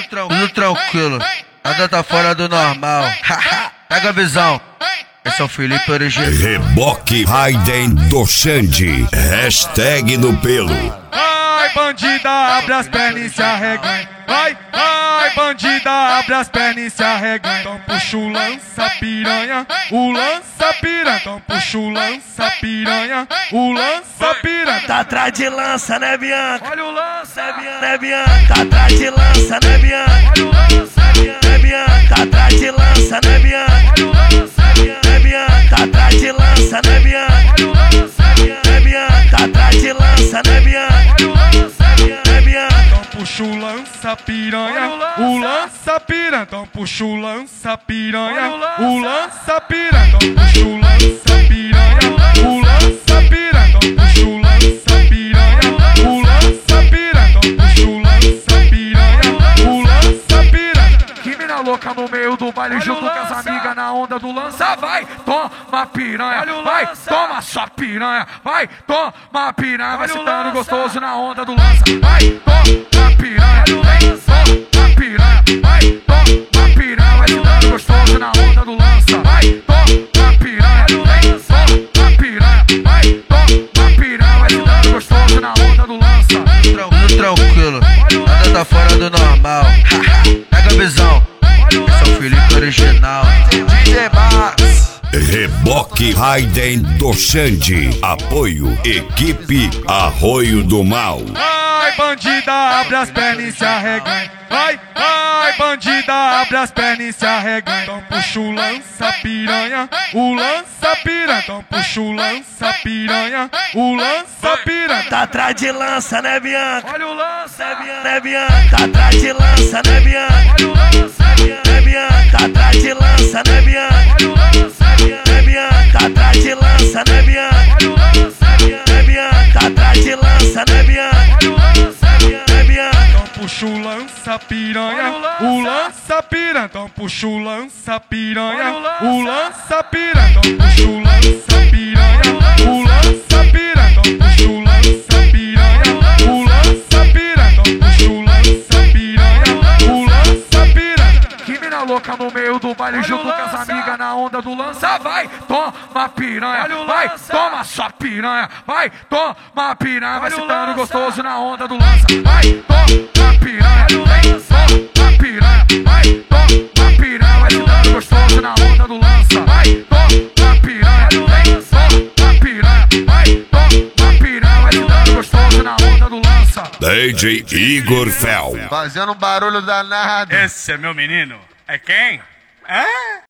tudo tranquilo, nada tá fora do normal. Pega a visão. Esse é o Felipe original. Reboque Raiden do Xande. Hashtag no pelo. Vai, bandida, abre as pernas e se arreganha. Vai, bandida, abre as pernas e se arreganha. Então puxa o lança piranha, o lança piranha. Então puxa o lança piranha, o lança piranha. Tá atrás de lança, né, Bianca? Olha o lança, Né, Bianca? Tá atrás de lança, né, Bianca? olha o lança, Né, Bianca? Tá atrás de lança, né, Bianca? olha o lança, Né, Bianca? Tá atrás de lança, né, Bianca? olha o lança, Né, Bianca? Tá atrás de lança, né, Bianca? olha o lança. Né, Bianca? Então puxa o lança piranha, o lança piranha. Então puxa o lança piranha, o lança piranha. Então puxa o lança piranha, o lança piranha. Então puxa o lança piranha, o lança piranha. Então puxa o lança piranha, o lança piranha. Que mina louca no meio do baile junto com as amigas na onda do lança. Vai, toma piranha, vai, toma sua piranha. Vai, toma piranha, vai sentando gostoso na onda do lança. Vai, toma piranha, vem, toma piranha. Vai, toma piranha, vai sentando gostoso na onda do lança. Vai, toma piranha, vem, toma piranha. Vai, toma piranha, vai sentando gostoso na onda do lança. Tudo tranquilo, nada tá fora do normal. Pega a visão. Esse é o Felipe original. DJ Max. Reboque Raiden do Xande. Apoio Equipe Arroio do Mal. Vai, bandida, abre as pernas e se arreganha. Vai, bandida, abre as pernas e se arreganha. Então puxa o lança piranha, o lança piranha. Então puxa o lança piranha, o lança piranha. Tá atrás de lança, né, Bianca? Olha o lança, Né, Bianca? Tá atrás de lança, né, Bianca? olha o lança, Né, Bianca? Tá atrás de lança, né, Bianca? olha o lança, Né, Bianca? Tá atrás de lança, né, Bianca? olha o lança, Né, Bianca? Tá atrás de lança, né, Bianca? olha o lança. Né, Bianca? Então puxa o lança piranha, o lança piranha. Então puxa o lança piranha, o lança piranha. Então puxa o lança piranha, o lança piranha. Então puxa o lança piranha, o lança piranha. Então puxa o lança piranha, o lança piranha. Que mina louca no meio do baile junto com as amigas na onda do lança. Vai, toma piranha, vai, toma sua piranha. Vai, toma piranha, vai sentando gostoso na onda do lança. Vai, toma piranha, vem, toma piranha. Vai, toma piranha, vai sentando gostoso na onda do lança. Vai, toma piranha, vem, toma piranha. Vai, toma piranha, vai sentando gostoso na onda do lança. DJ Igor Fel. Fazendo um barulho danado. Esse é meu menino. É quem? É?